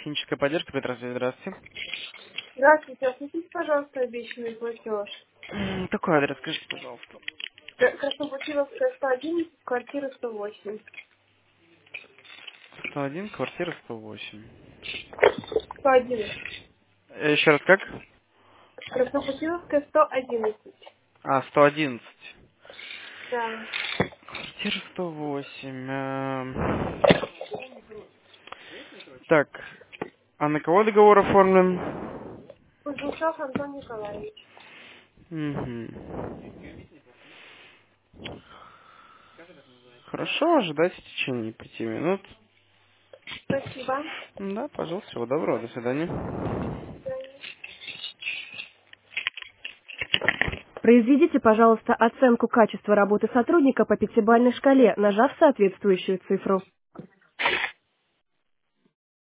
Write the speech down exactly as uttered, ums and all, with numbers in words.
Техническая поддержка, Петр, здравствуйте. Здравствуйте, оплатите, пожалуйста, обещанный платеж. М, Какой адрес, скажите, пожалуйста. Кра- Краснопутиловская, сто одиннадцать, квартира сто восемь. сто один, квартира сто восемь. сто одиннадцать. Э, Еще раз, как? Краснопутиловская, сто одиннадцать. А, сто одиннадцать. Да. Квартира сто восемь. эм. Так, а на кого договор оформлен? Кузнецов Антон Николаевич. Мгм. Хорошо, ожидайте в течение пяти минут. Спасибо. Да, пожалуйста, всего доброго, до свидания. Произведите, пожалуйста, оценку качества работы сотрудника по пятибалльной шкале, нажав соответствующую цифру.